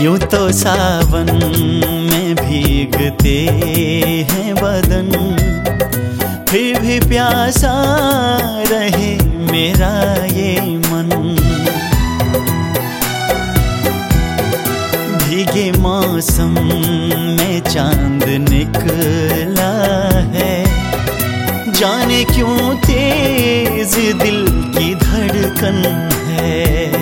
यूं तो सावन में भीगते हैं बदन, फिर भी प्यासा रहे मेरा ये मन। भीगे मौसम में चांद निकला है, जाने क्यों तेज दिल की धड़कन है।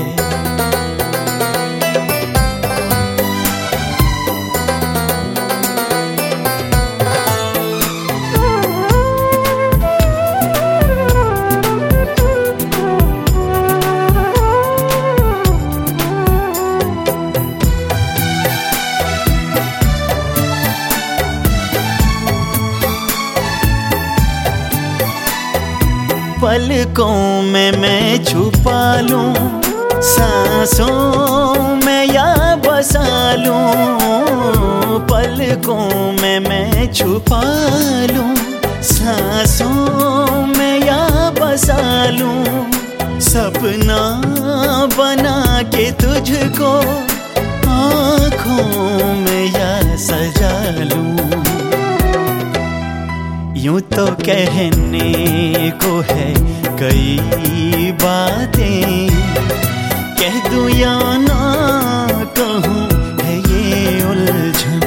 पलकों में मैं छुपा लूं, सांसों में या बसा लूं। पलकों में मैं छुपा लूं, सांसों में या बसा लूं। सपना बना के तुझको आँखों में या सजा लूं। यूं तो कहने को है कई बातें, कह दूं या ना कहूं है ये उलझन।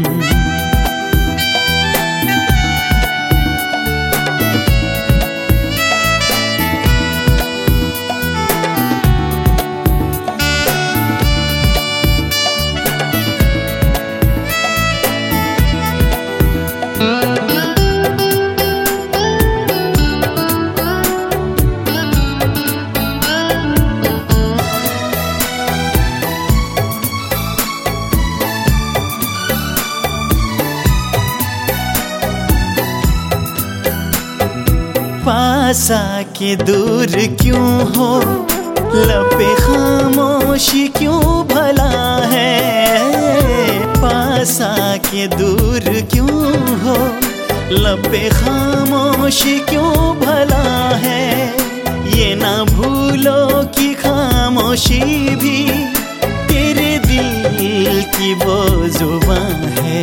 पास आके दूर क्यों हो, लबे खामोशी क्यों भला है। पास आके दूर क्यों हो, लबे खामोशी क्यों भला है। ये ना भूलो कि खामोशी भी तेरे दिल की वो जुबान है।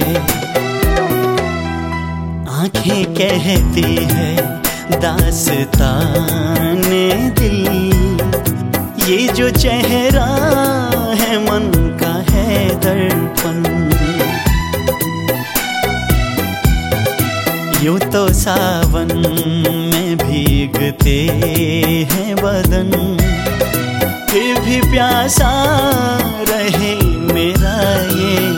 आंखें कहती है दास्ताने दिल, ये जो चेहरा है मन का है दर्पण। यूं तो सावन में भीगते हैं बदन, फिर भी प्यासा रहे मेरा ये